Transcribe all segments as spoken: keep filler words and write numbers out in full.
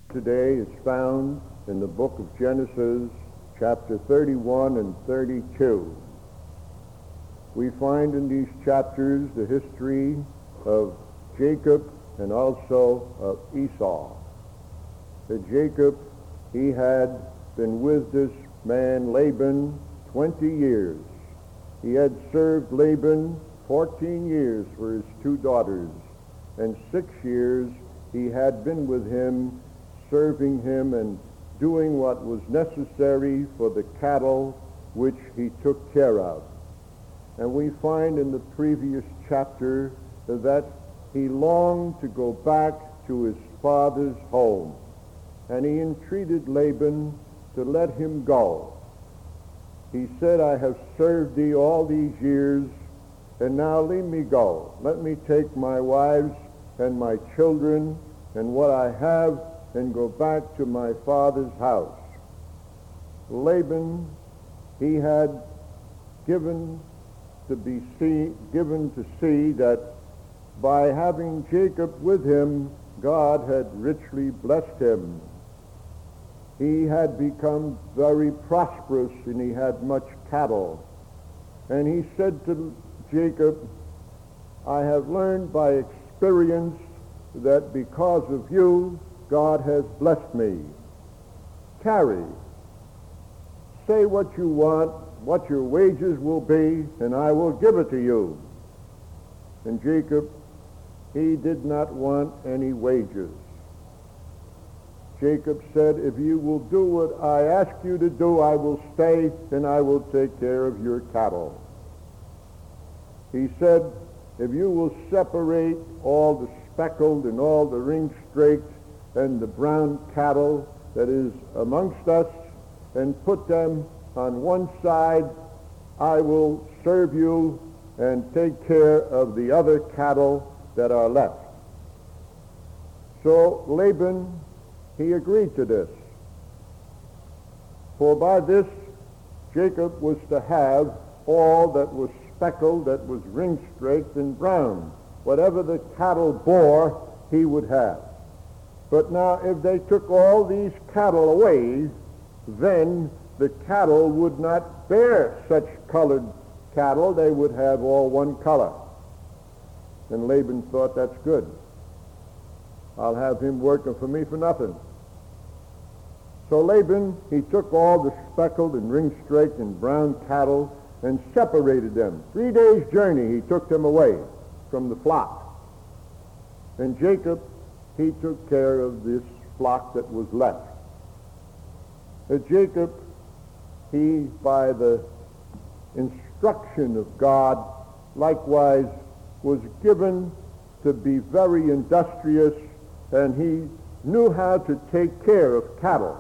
today is found in the book of Genesis, chapter thirty-one and thirty-two. We find in these chapters the history of Jacob and also of Esau. That Jacob, he had been with this man Laban twenty years. He had served Laban fourteen years for his two daughters, and six years he had been with him, serving him and doing what was necessary for the cattle which he took care of. And we find in the previous chapter that he longed to go back to his father's home, and he entreated Laban to let him go. He said, "I have served thee all these years, and now leave me go. Let me take my wives and my children and what I have and go back to my father's house." Laban, he had given to be see, given to see that by having Jacob with him, God had richly blessed him. He had become very prosperous, and he had much cattle. And he said to Jacob, "I have learned by experience that because of you, God has blessed me. Carry. Say what you want, what your wages will be, and I will give it to you." And Jacob, he did not want any wages. Jacob said, "If you will do what I ask you to do, I will stay and I will take care of your cattle." He said, "If you will separate all the speckled and all the ring-straked and the brown cattle that is amongst us and put them on one side, I will serve you and take care of the other cattle that are left." So Laban, he agreed to this. For by this, Jacob was to have all that was speckled, that was ring-straked and brown. Whatever the cattle bore, he would have. But now, if they took all these cattle away, then the cattle would not bear such colored cattle. They would have all one color. And Laban thought, that's good. I'll have him working for me for nothing. So Laban, he took all the speckled and ring-straked and brown cattle and separated them. Three days' journey he took them away from the flock. And Jacob, he took care of this flock that was left. Uh, Jacob, he, by the instruction of God, likewise was given to be very industrious, and he knew how to take care of cattle.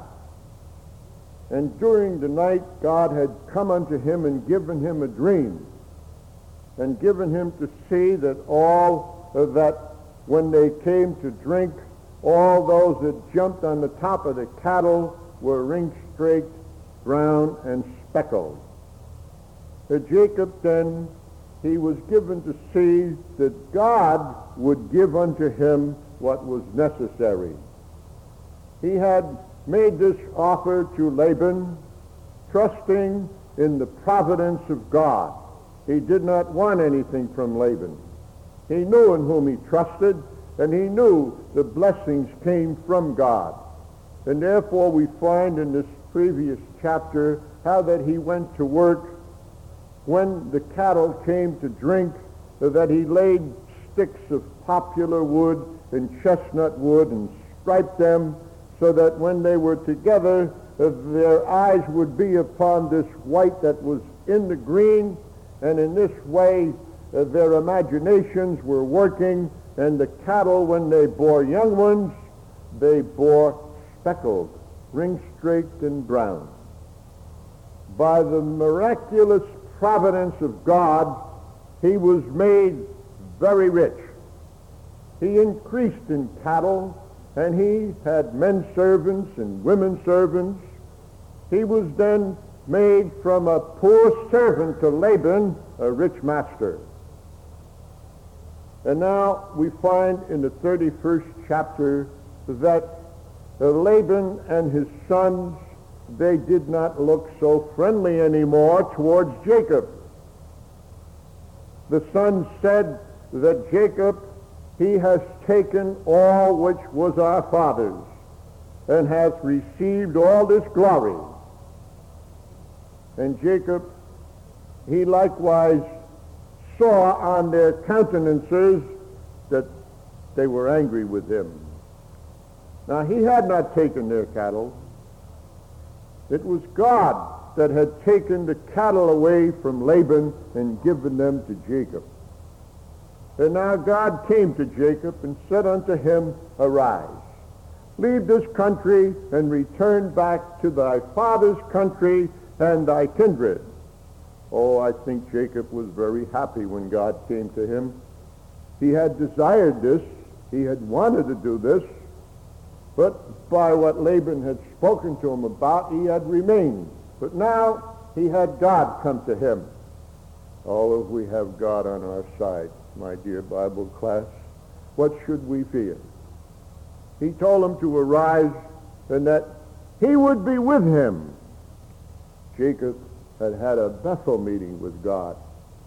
And during the night, God had come unto him and given him a dream, and given him to see that all uh, that when they came to drink, all those that jumped on the top of the cattle were ring-straked, brown, and speckled. Uh, Jacob then, he was given to see that God would give unto him what was necessary. He had made this offer to Laban, trusting in the providence of God. He did not want anything from Laban. He knew in whom he trusted, and he knew the blessings came from God. And therefore we find in this previous chapter how that he went to work when the cattle came to drink, that he laid sticks of poplar wood and chestnut wood and striped them so that when they were together, uh, their eyes would be upon this white that was in the green, and in this way uh, their imaginations were working, and the cattle, when they bore young ones, they bore speckled, ring-straked, and brown. By the miraculous providence of God, he was made very rich. He increased in cattle, and he had men servants and women servants. He was then made from a poor servant to Laban, a rich master. And now we find in the thirty-first chapter that uh, Laban and his sons, they did not look so friendly anymore towards Jacob. The sons said that Jacob, he has taken all which was our father's, and hath received all this glory. And Jacob, he likewise saw on their countenances that they were angry with him. Now, he had not taken their cattle. It was God that had taken the cattle away from Laban and given them to Jacob. And now God came to Jacob and said unto him, Arise, leave this country and return back to thy father's country and thy kindred. Oh, I think Jacob was very happy when God came to him. He had desired this. He had wanted to do this. But by what Laban had spoken to him about, he had remained. But now he had God come to him. Oh, if we have God on our side, my dear Bible class, what should we fear? He told him to arise and that he would be with him. Jacob had had a Bethel meeting with God.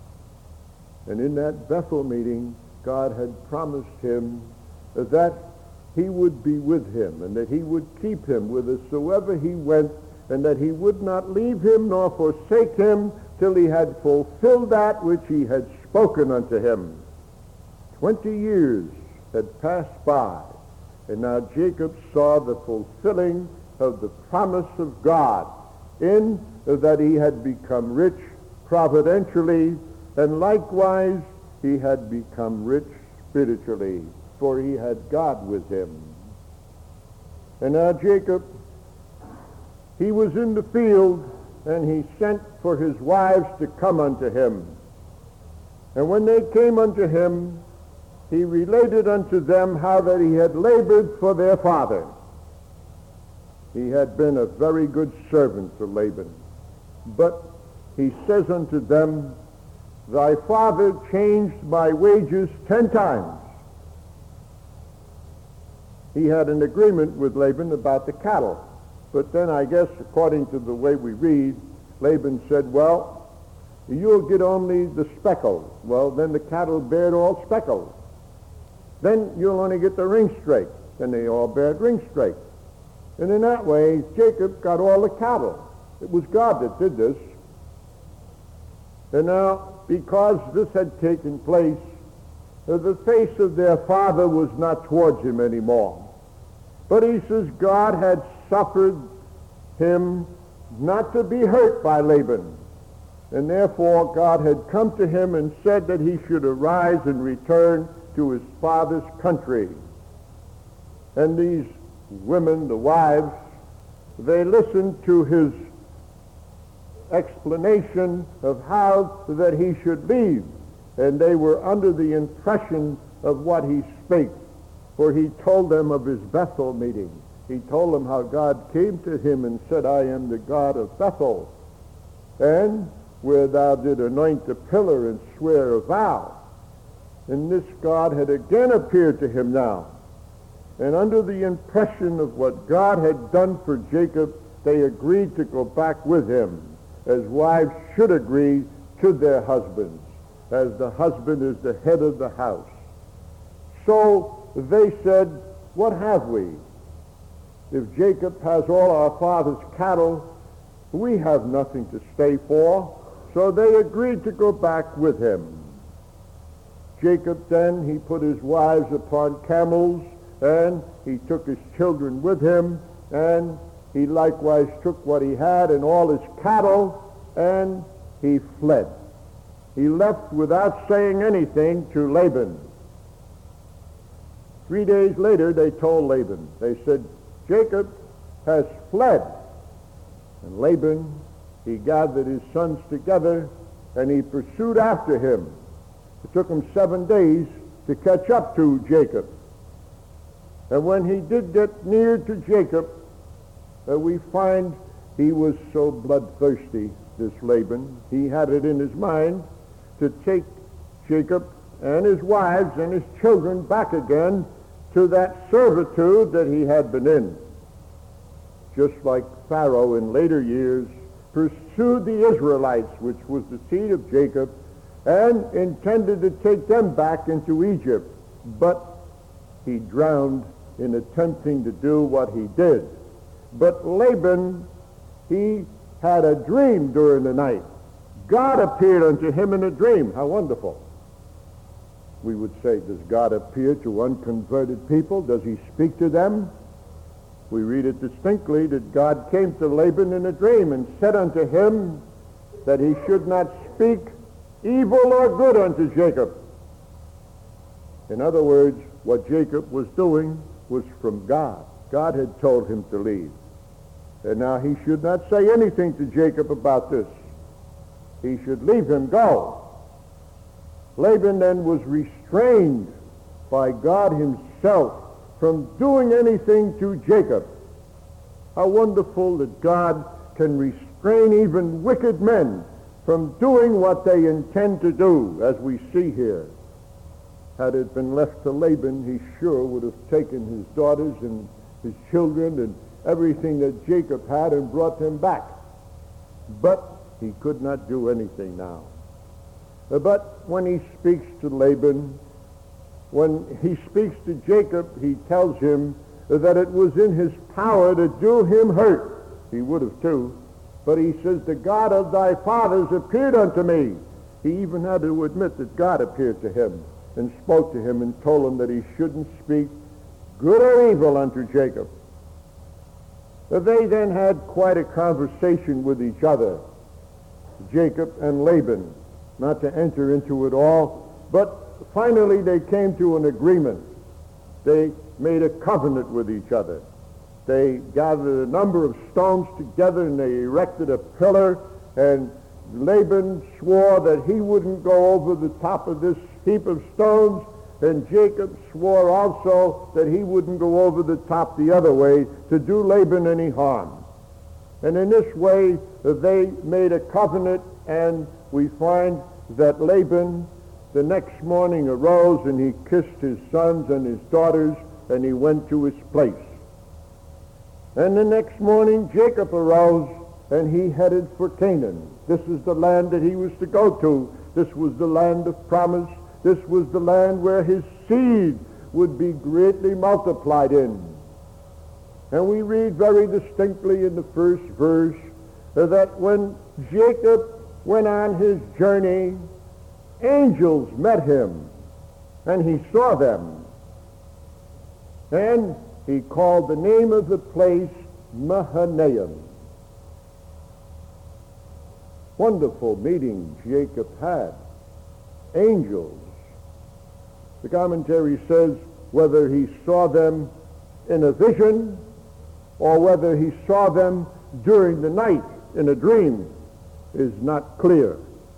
And in that Bethel meeting, God had promised him that he would be with him and that he would keep him whithersoever he went, and that he would not leave him nor forsake him till he had fulfilled that which he had spoken unto him. Twenty years had passed by, and now Jacob saw the fulfilling of the promise of God in that he had become rich providentially, and likewise he had become rich spiritually, for he had God with him. And now Jacob, he was in the field, and he sent for his wives to come unto him. And when they came unto him, he related unto them how that he had labored for their father. He had been a very good servant to Laban. But he says unto them, Thy father changed my wages ten times. He had an agreement with Laban about the cattle. But then I guess, according to the way we read, Laban said, well, you'll get only the speckled. Well, then the cattle bared all speckled. Then you'll only get the ring straight. Then they all bared ring straight. And in that way, Jacob got all the cattle. It was God that did this. And now, because this had taken place, the face of their father was not towards him anymore. But he says God had suffered him not to be hurt by Laban. And therefore God had come to him and said that he should arise and return to his father's country. And these women, the wives, they listened to his explanation of how that he should leave. And they were under the impression of what he spake. For he told them of his Bethel meeting. He told them how God came to him and said, I am the God of Bethel, and where thou did anoint the pillar and swear a vow. And this God had again appeared to him now. And under the impression of what God had done for Jacob, they agreed to go back with him, as wives should agree to their husbands, as the husband is the head of the house. So they said, what have we? If Jacob has all our father's cattle, we have nothing to stay for. So they agreed to go back with him. Jacob then, he put his wives upon camels, and he took his children with him, and he likewise took what he had and all his cattle, and he fled. He left without saying anything to Laban. Three days later, they told Laban. They said, Jacob has fled. And Laban, he gathered his sons together, and he pursued after him. It took him seven days to catch up to Jacob. And when he did get near to Jacob, uh, we find he was so bloodthirsty, this Laban. He had it in his mind to take Jacob and his wives and his children back again to that servitude that he had been in. just like Pharaoh in later years, pursued the Israelites, which was the seed of Jacob, and intended to take them back into Egypt. But he drowned in attempting to do what he did. But Laban, he had a dream during the night. God appeared unto him in a dream. How wonderful. We would say, does God appear to unconverted people? Does he speak to them? We read it distinctly that God came to Laban in a dream and said unto him that he should not speak evil or good unto Jacob. In other words, what Jacob was doing was from God. God had told him to leave. And now he should not say anything to Jacob about this. He should leave him go. Laban then was restrained by God himself from doing anything to Jacob. How wonderful that God can restrain even wicked men from doing what they intend to do, as we see here. Had it been left to Laban, he sure would have taken his daughters and his children and everything that Jacob had and brought them back. But he could not do anything now. But when he speaks to Laban, when he speaks to Jacob, he tells him that it was in his power to do him hurt. He would have too. But he says, the God of thy fathers appeared unto me. He even had to admit that God appeared to him and spoke to him and told him that he shouldn't speak good or evil unto Jacob. They then had quite a conversation with each other, Jacob and Laban, not to enter into it all, but finally they came to an agreement. They made a covenant with each other. They gathered a number of stones together and they erected a pillar, and Laban swore that he wouldn't go over the top of this heap of stones, and Jacob swore also that he wouldn't go over the top the other way to do Laban any harm. And in this way they made a covenant, and we find that Laban the next morning arose and he kissed his sons and his daughters and he went to his place. And the next morning Jacob arose and he headed for Canaan. This is the land that he was to go to. This was the land of promise. This was the land where his seed would be greatly multiplied in. And we read very distinctly in the first verse that when Jacob went on his journey, angels met him, and he saw them. And he called the name of the place Mahanaim. Wonderful meeting Jacob had. Angels. The commentary says whether he saw them in a vision or whether he saw them during the night in a dream is not clear.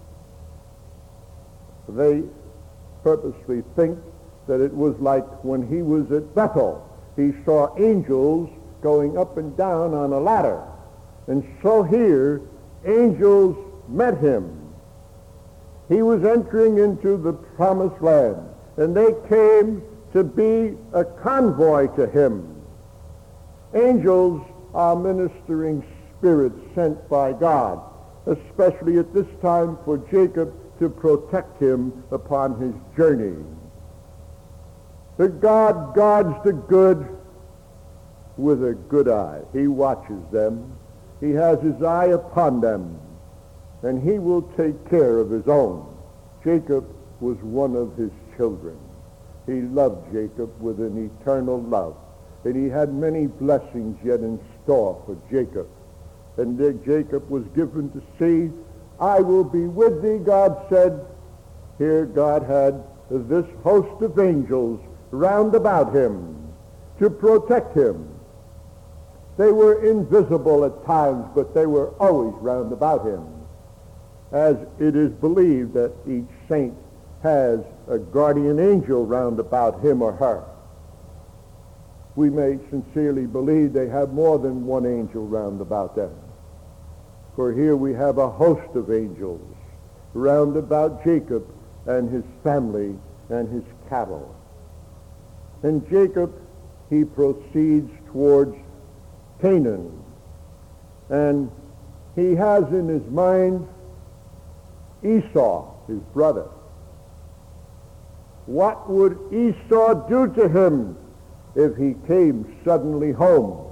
They purposely think that it was like when he was at Bethel. He saw angels going up and down on a ladder. And so here, angels met him. He was entering into the promised land, and they came to be a convoy to him. Angels are ministering spirits sent by God, especially at this time for Jacob to protect him upon his journey. The God guards the good with a good eye. He watches them. He has his eye upon them, and he will take care of his own. Jacob was one of his children. He loved Jacob with an eternal love, and he had many blessings yet in store for Jacob. And there Jacob was given to see, I will be with thee, God said. Here God had this host of angels round about him to protect him. They were invisible at times, but they were always round about him, as it is believed that each saint has a guardian angel round about him or her. We may sincerely believe they have more than one angel round about them. For here we have a host of angels round about Jacob and his family and his cattle. And Jacob, he proceeds towards Canaan. And he has in his mind Esau, his brother. What would Esau do to him if he came suddenly home?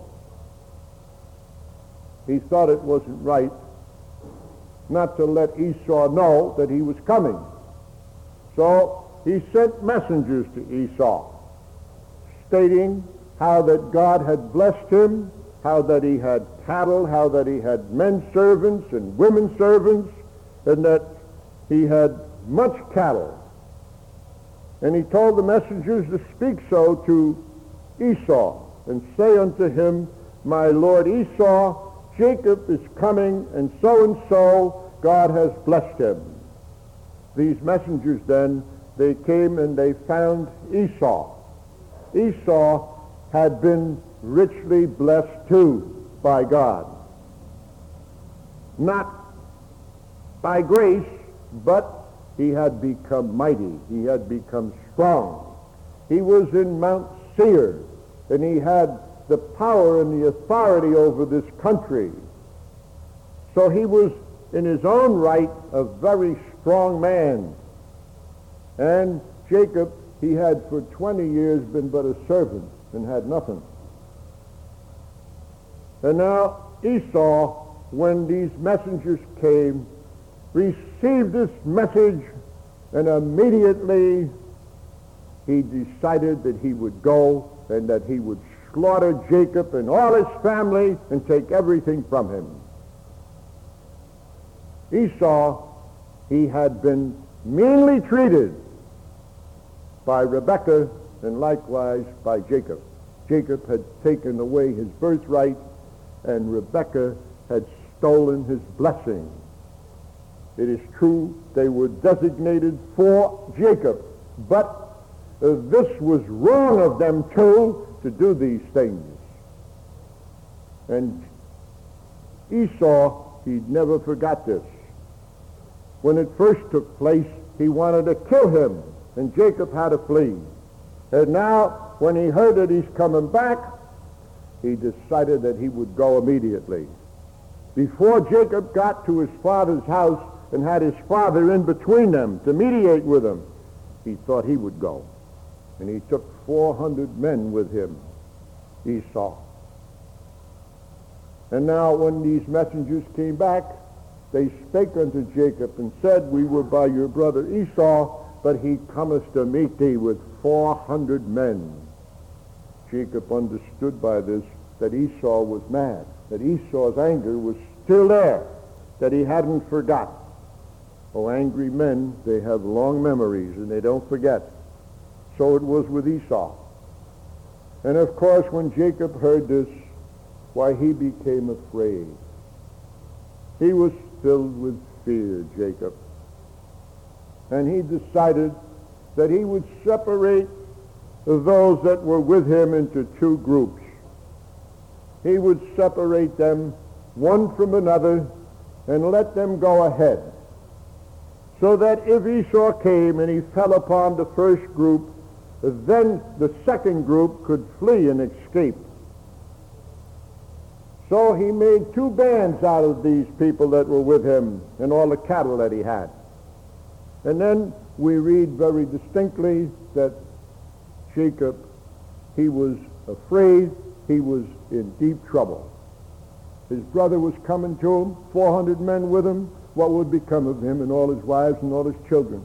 He thought it wasn't right not to let Esau know that he was coming. So he sent messengers to Esau, stating how that God had blessed him, how that he had cattle, how that he had men servants and women servants, and that he had much cattle. And he told the messengers to speak so to Esau, and say unto him, my lord Esau, Jacob is coming, and so and so God has blessed him. These messengers then, they came and they found Esau. Esau had been richly blessed too by God. Not by grace, but he had become mighty. He had become strong. He was in Mount Seir, and he had the power and the authority over this country. So he was in his own right a very strong man. And Jacob, he had for twenty years been but a servant and had nothing. And now Esau, when these messengers came, received this message, and immediately he decided that he would go and that he would slaughter Jacob and all his family and take everything from him. Esau, he had been meanly treated by Rebekah and likewise by Jacob. Jacob had taken away his birthright, and Rebekah had stolen his blessing. It is true they were designated for Jacob, but uh, this was wrong of them too to do these things. And Esau, he never forgot this. When it first took place, he wanted to kill him, and Jacob had to flee. And now, when he heard that he's coming back, he decided that he would go immediately. Before Jacob got to his father's house and had his father in between them to mediate with him, he thought he would go. And he took four hundred men with him, Esau. And now when these messengers came back, they spake unto Jacob and said, we were by your brother Esau, but he cometh to meet thee with four hundred men. Jacob understood by this that Esau was mad, that Esau's anger was still there, that he hadn't forgot. Oh, angry men, they have long memories and they don't forget. So it was with Esau. And of course, when Jacob heard this, why, he became afraid. He was filled with fear, Jacob. And he decided that he would separate those that were with him into two groups. He would separate them one from another and let them go ahead, so that if Esau came and he fell upon the first group, then the second group could flee and escape. So he made two bands out of these people that were with him and all the cattle that he had. And then we read very distinctly that Jacob, he was afraid, he was in deep trouble. His brother was coming to him, four hundred men with him. What would become of him and all his wives and all his children?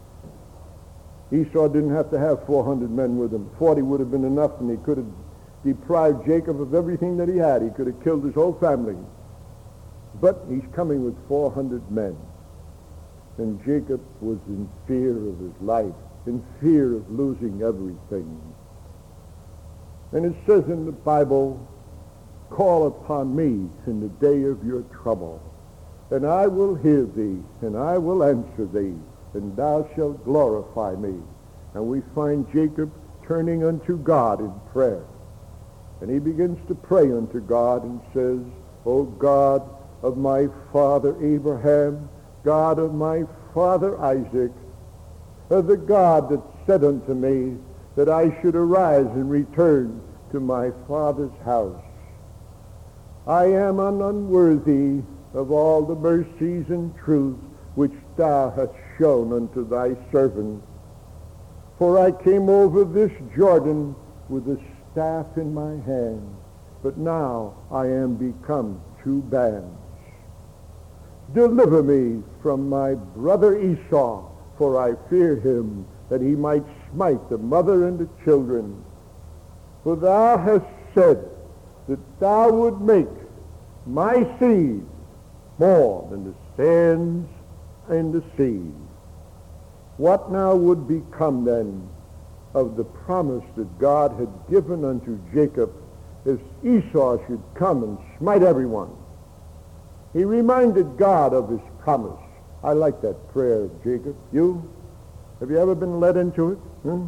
Esau didn't have to have four hundred men with him. forty would have been enough, and he could have deprived Jacob of everything that he had. He could have killed his whole family. But he's coming with four hundred men. And Jacob was in fear of his life, in fear of losing everything. And it says in the Bible, call upon me in the day of your trouble, and I will hear thee, and I will answer thee, and thou shalt glorify me. And we find Jacob turning unto God in prayer. And he begins to pray unto God and says, O God of my father Abraham, God of my father Isaac, the God that said unto me that I should arise and return to my father's house. I am an unworthy of all the mercies and truths which thou hast shown unto thy servant. For I came over this Jordan with a staff in my hand, but now I am become two bands. Deliver me from my brother Esau, for I fear him, that he might smite the mother and the children. For thou hast said that thou would make my seed more than the sands and the sea. What now would become then of the promise that God had given unto Jacob if Esau should come and smite everyone? He reminded God of his promise. I like that prayer of Jacob. You? Have you ever been led into it? Hmm?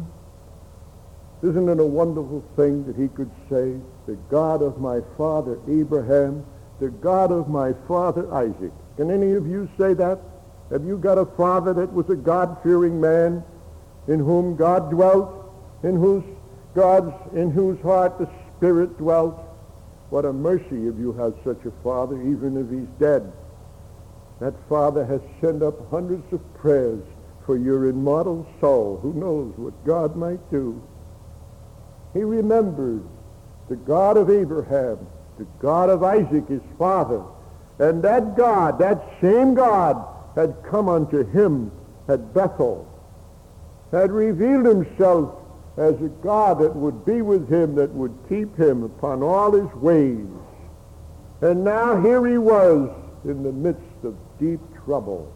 Isn't it a wonderful thing that he could say, the God of my father Abraham, the God of my father Isaac? Can any of you say that? Have you got a father that was a God-fearing man, in whom God dwelt, in whose God's, in whose heart the Spirit dwelt? What a mercy if you have such a father, even if he's dead. That father has sent up hundreds of prayers for your immortal soul. Who knows what God might do? He remembered the God of Abraham, the God of Isaac, his father. And that God, that same God, had come unto him at Bethel, had revealed himself as a God that would be with him, that would keep him upon all his ways. And now here he was in the midst of deep trouble.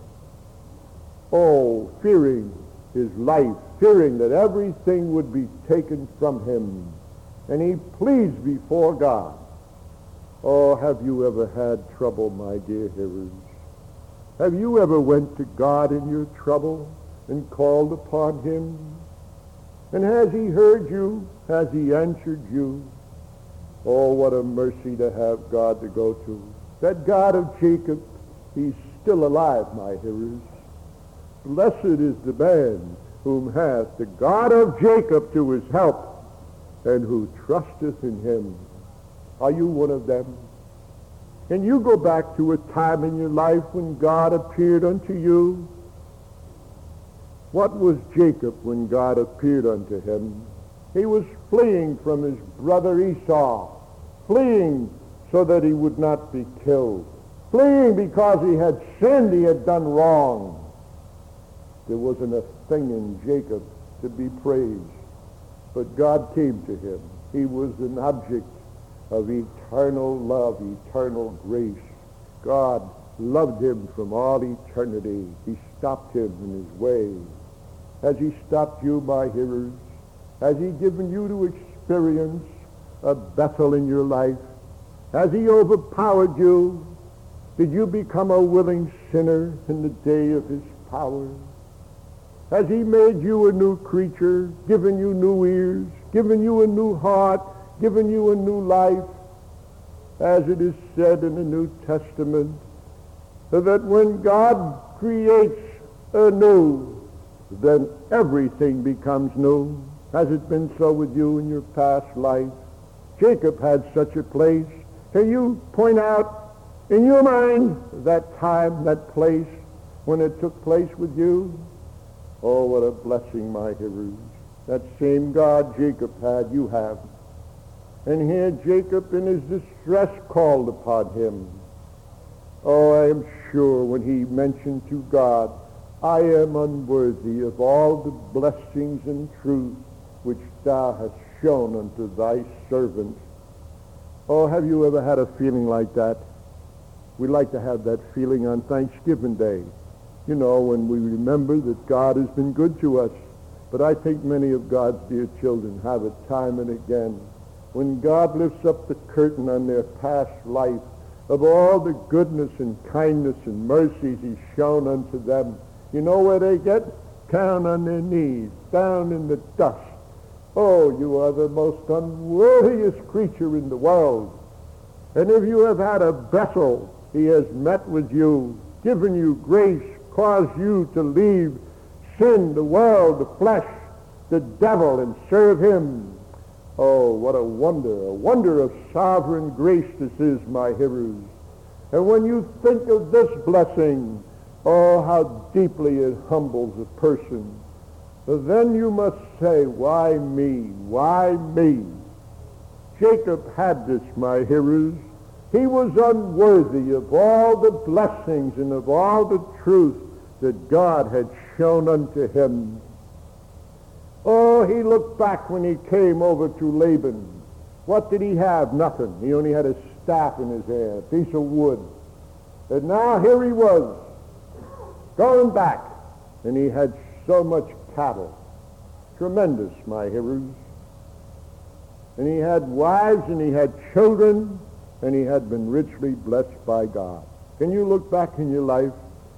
Oh, fearing his life, fearing that everything would be taken from him. And he pleads before God. Oh, have you ever had trouble, my dear hearers? Have you ever went to God in your trouble and called upon him? And has he heard you? Has he answered you? Oh, what a mercy to have God to go to. That God of Jacob, he's still alive, my hearers. Blessed is the man whom hath the God of Jacob to his help, and who trusteth in him. Are you one of them? Can you go back to a time in your life when God appeared unto you? What was Jacob when God appeared unto him? He was fleeing from his brother Esau, fleeing so that he would not be killed, fleeing because he had sinned, he had done wrong. There wasn't a thing in Jacob to be praised, but God came to him. He was an object of eternal love, eternal grace. God loved him from all eternity. He stopped him in his way. Has he stopped you, my hearers? Has he given you to experience a Bethel in your life? Has he overpowered you? Did you become a willing sinner in the day of his power? Has he made you a new creature, given you new ears, given you a new heart, given you a new life? As it is said in the New Testament, that when God creates anew, then everything becomes new. Has it been so with you in your past life? Jacob had such a place. Can you point out in your mind that time, that place, when it took place with you? Oh, what a blessing, my hearers. That same God Jacob had, you have. And here Jacob in his distress called upon him. Oh, I am sure when he mentioned to God, I am unworthy of all the blessings and truth which thou hast shown unto thy servant. Oh, have you ever had a feeling like that? We like to have that feeling on Thanksgiving Day. You know, when we remember that God has been good to us. But I think many of God's dear children have it time and again when God lifts up the curtain on their past life of all the goodness and kindness and mercies he's shown unto them. You know where they get? Down on their knees, down in the dust. Oh, you are the most unworthiest creature in the world. And if you have had a Bethel, he has met with you, given you grace, caused you to leave sin, the world, the flesh, the devil, and serve him. Oh, what a wonder, a wonder of sovereign grace this is, my hearers. And when you think of this blessing, oh, how deeply it humbles a person. Then you must say, why me? Why me? Jacob had this, my hearers. He was unworthy of all the blessings and of all the truth that God had shown unto him. Oh, he looked back when he came over to Laban. What did he have? Nothing. He only had a staff in his hand, a piece of wood. And now here he was, going back, and he had so much cattle. Tremendous, my hearers. And he had wives, and he had children, and he had been richly blessed by God. Can you look back in your life?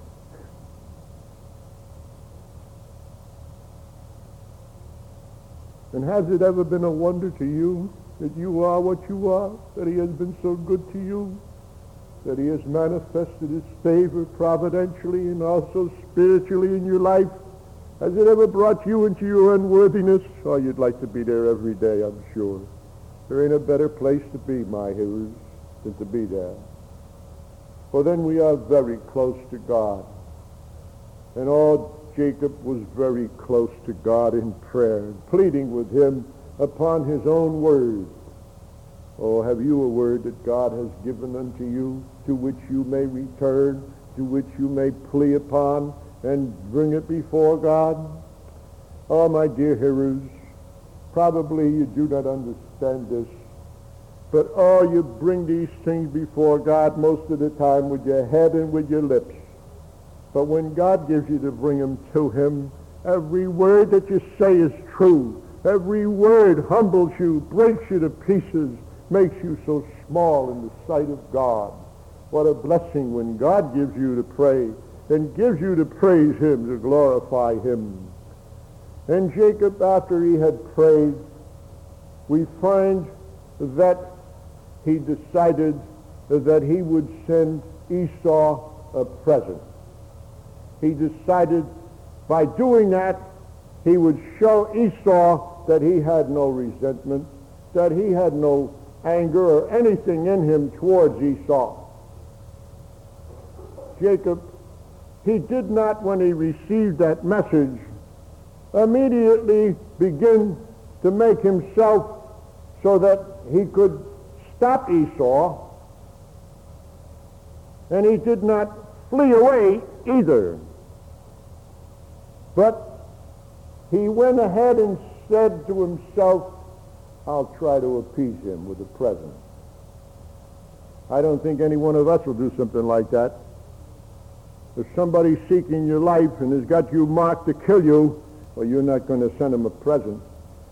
And has it ever been a wonder to you that you are what you are, that he has been so good to you, that he has manifested his favor providentially and also spiritually in your life? Has it ever brought you into your unworthiness? Oh, you'd like to be there every day, I'm sure. There ain't a better place to be, my hearers, than to be there. For then we are very close to God. And oh, Jacob was very close to God in prayer, pleading with him upon his own word. Oh, have you a word that God has given unto you, to which you may return, to which you may plea upon, and bring it before God? Oh, my dear hearers, probably you do not understand this, but oh, you bring these things before God most of the time with your head and with your lips. But when God gives you to bring them to him, every word that you say is true. Every word humbles you, breaks you to pieces, makes you so small in the sight of God. What a blessing when God gives you to pray and gives you to praise him, to glorify him. And Jacob, after he had prayed, we find that he decided that he would send Esau a present. He decided by doing that, he would show Esau that he had no resentment, that he had no anger or anything in him towards Esau. Jacob, he did not, when he received that message, immediately begin to make himself so that he could stop Esau, and he did not flee away either. But he went ahead and said to himself, I'll try to appease him with a present. I don't think any one of us will do something like that. If somebody's seeking your life and has got you marked to kill you, well, you're not going to send him a present.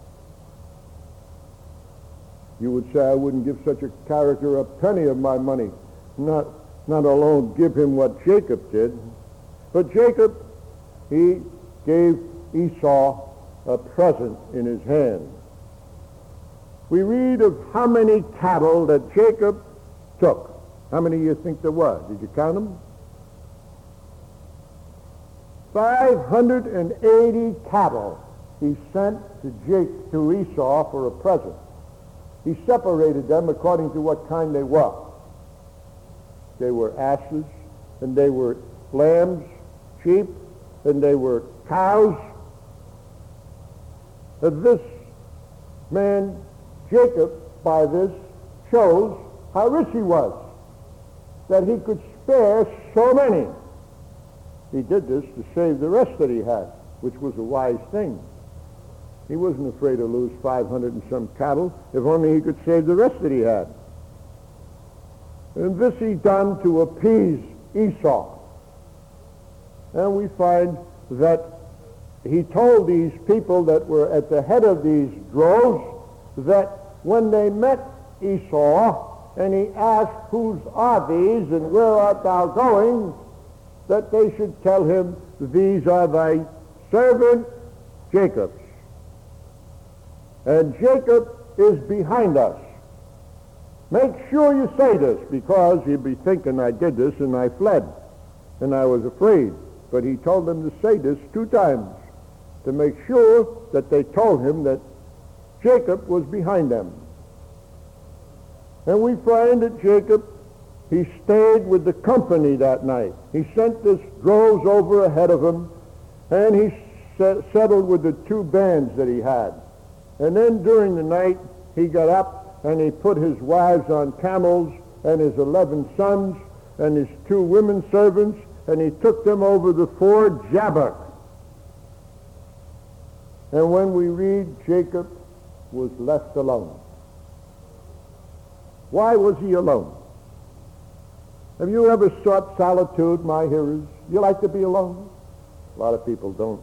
You would say, I wouldn't give such a character a penny of my money, not, not alone give him what Jacob did. But Jacob, he gave Esau a present in his hand. We read of how many cattle that Jacob took. How many do you think there was? Did you count them? five hundred eighty cattle he sent to Jake, to Esau for a present. He separated them according to what kind they were. They were asses, and they were lambs, sheep, and they were cows. And this man, Jacob, by this, shows how rich he was, that he could spare so many. He did this to save the rest that he had, which was a wise thing. He wasn't afraid to lose five hundred and some cattle, if only he could save the rest that he had. And this he done to appease Esau. And we find that he told these people that were at the head of these droves that when they met Esau and he asked, whose are these and where art thou going, that they should tell him, these are thy servant Jacob's. And Jacob is behind us. Make sure you say this, because you'll be thinking I did this and I fled and I was afraid. But he told them to say this two times to make sure that they told him that Jacob was behind them. And we find that Jacob, he stayed with the company that night. He sent his droves over ahead of him, and he set, settled with the two bands that he had. And then during the night, he got up and he put his wives on camels and his eleven sons and his two women servants, and he took them over the ford Jabbok. And when we read, Jacob was left alone. Why was he alone? Have you ever sought solitude, my hearers? You like to be alone? A lot of people don't.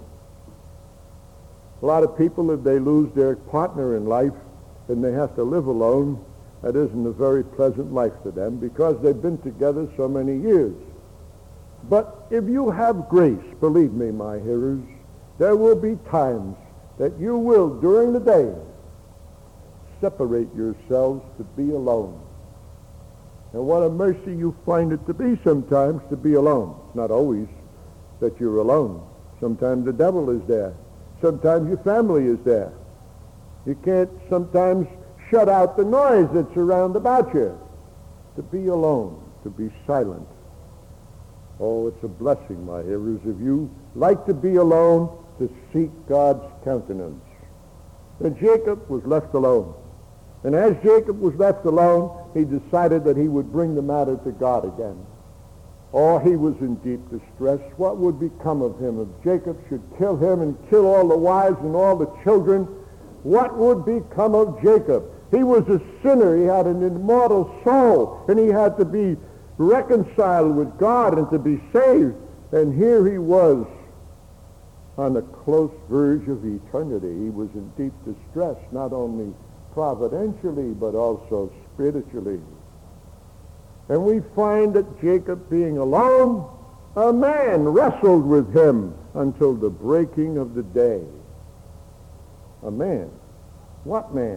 A lot of people, if they lose their partner in life and they have to live alone, that isn't a very pleasant life to them because they've been together so many years. But if you have grace, believe me, my hearers, there will be times that you will, during the day, separate yourselves to be alone. And what a mercy you find it to be sometimes to be alone. It's not always that you're alone. Sometimes the devil is there. Sometimes your family is there. You can't sometimes shut out the noise that's around about you. To be alone, to be silent. Oh, it's a blessing, my hearers, if you like to be alone, to seek God's countenance. And Jacob was left alone. And as Jacob was left alone, he decided that he would bring the matter to God again. Oh, he was in deep distress. What would become of him if Jacob should kill him and kill all the wives and all the children? What would become of Jacob? He was a sinner. He had an immortal soul, and he had to be reconciled with God and to be saved. And here he was on the close verge of eternity. He was in deep distress, not only providentially, but also spiritually. And we find that Jacob, being alone, a man wrestled with him until the breaking of the day. A man. What man?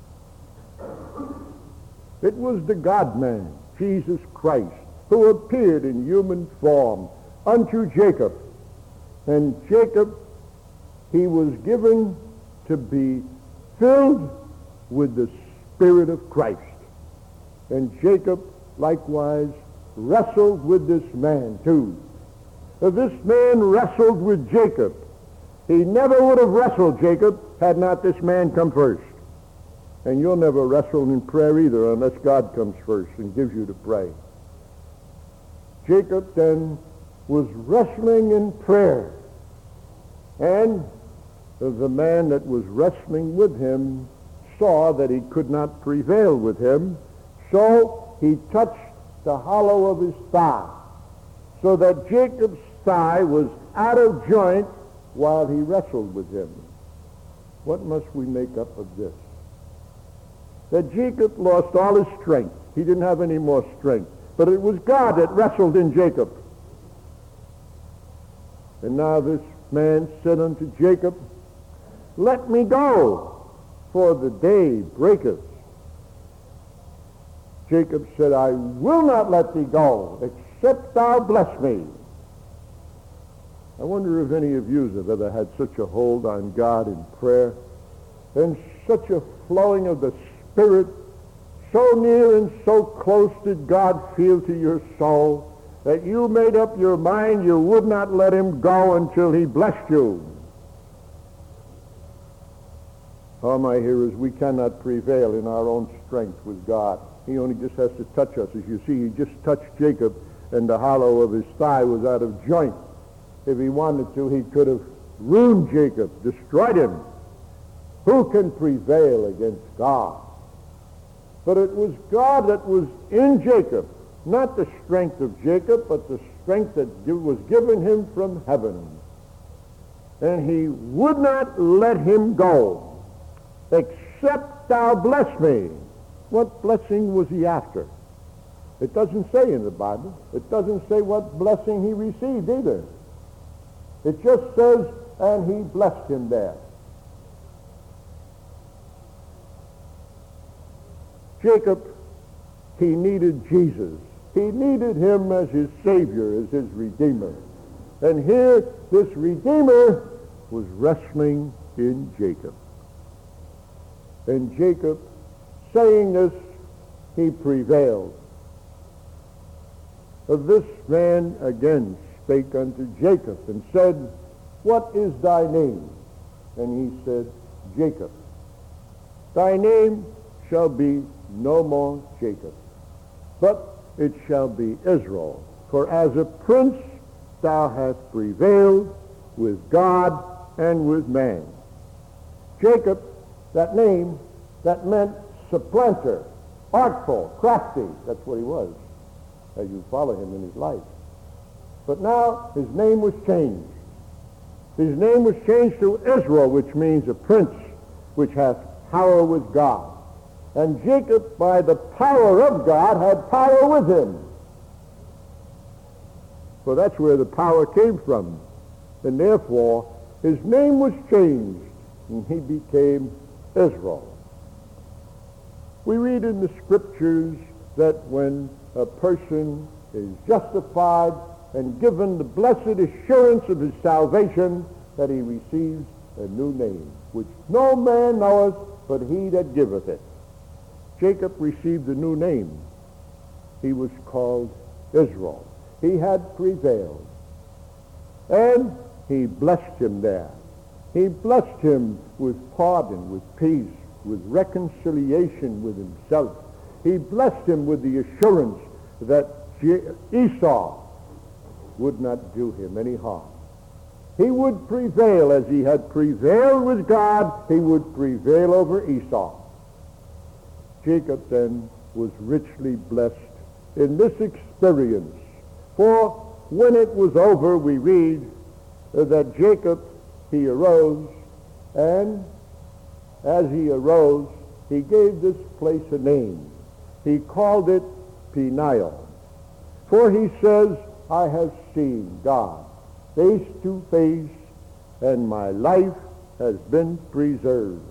It was the God-man, Jesus Christ, who appeared in human form unto Jacob. And Jacob, he was given to be filled with the Spirit of Christ. And Jacob likewise wrestled with this man too. If this man wrestled with Jacob, he never would have wrestled Jacob had not this man come first. And you'll never wrestle in prayer either unless God comes first and gives you to pray. Jacob then was wrestling in prayer. And the man that was wrestling with him saw that he could not prevail with him, so he touched the hollow of his thigh, so that Jacob's thigh was out of joint while he wrestled with him. What must we make up of this? That Jacob lost all his strength. He didn't have any more strength. But it was God that wrestled in Jacob. And now this man said unto Jacob, "Let me go, for the day breaketh." Jacob said, "I will not let thee go, except thou bless me." I wonder if any of you have ever had such a hold on God in prayer, and such a flowing of the Spirit, so near and so close did God feel to your soul, that you made up your mind you would not let him go until he blessed you. Oh, my hearers, we cannot prevail in our own strength with God. He only just has to touch us. As you see, he just touched Jacob, and the hollow of his thigh was out of joint. If he wanted to, he could have ruined Jacob, destroyed him. Who can prevail against God? But it was God that was in Jacob, not the strength of Jacob, but the strength that was given him from heaven. And he would not let him go, except thou bless me. What blessing was he after? It doesn't say in the Bible. It doesn't say what blessing he received either. It just says, and he blessed him there. Jacob, he needed Jesus. He needed him as his Savior, as his Redeemer. And here, this Redeemer was wrestling in Jacob. And Jacob, saying this, he prevailed. Of this man again spake unto Jacob, and said, What is thy name? And he said, Jacob. Thy name shall be no more Jacob, but it shall be Israel. For as a prince thou hast prevailed with God and with man. Jacob, that name, that meant supplanter, artful, crafty. That's what he was, as you follow him in his life. But now his name was changed. His name was changed to Israel, which means a prince which hath power with God. And Jacob, by the power of God, had power with him. So that's where the power came from. And therefore, his name was changed, and he became Israel. We read in the scriptures that when a person is justified and given the blessed assurance of his salvation, that he receives a new name, which no man knoweth but he that giveth it. Jacob received a new name. He was called Israel. He had prevailed. And he blessed him there. He blessed him with pardon, with peace, with reconciliation with himself. He blessed him with the assurance that Esau would not do him any harm. He would prevail as he had prevailed with God. He would prevail over Esau. Jacob then was richly blessed in this experience. For when it was over, we read that Jacob, he arose, and as he arose, he gave this place a name. He called it Peniel. For he says, I have seen God face to face, and my life has been preserved.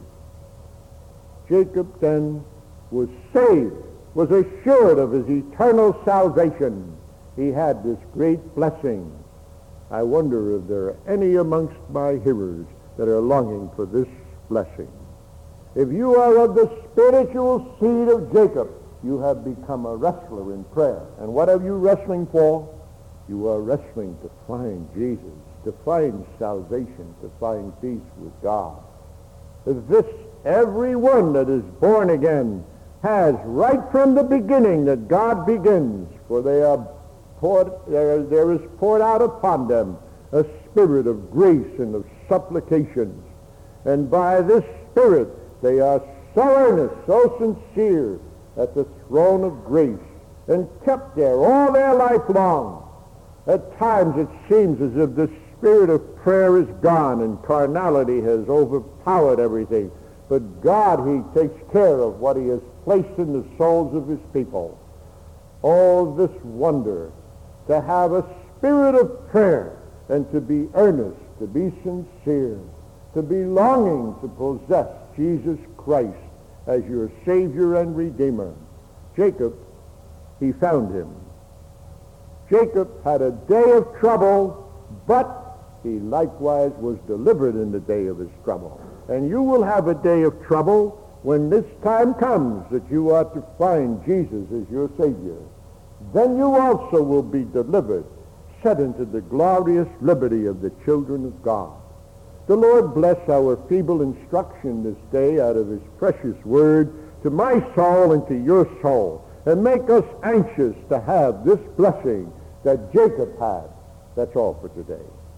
Jacob then was saved, was assured of his eternal salvation. He had this great blessing. I wonder if there are any amongst my hearers that are longing for this blessing. If you are of the spiritual seed of Jacob, you have become a wrestler in prayer. And what are you wrestling for? You are wrestling to find Jesus, to find salvation, to find peace with God. This, everyone that is born again has right from the beginning that God begins, for they are poured, there, there is poured out upon them a spirit of grace and of supplications. And by this spirit they are so earnest, so sincere at the throne of grace, and kept there all their life long. At times it seems as if the spirit of prayer is gone and carnality has overpowered everything. But God, he takes care of what he has placed in the souls of his people. Oh, this wonder, to have a spirit of prayer and to be earnest, to be sincere, to be longing to possess Jesus Christ as your Savior and Redeemer. Jacob, he found him. Jacob had a day of trouble, but he likewise was delivered in the day of his trouble. And you will have a day of trouble when this time comes that you are to find Jesus as your Savior. Then you also will be delivered, set into the glorious liberty of the children of God. The Lord bless our feeble instruction this day out of his precious word to my soul and to your soul, and make us anxious to have this blessing that Jacob had. That's all for today.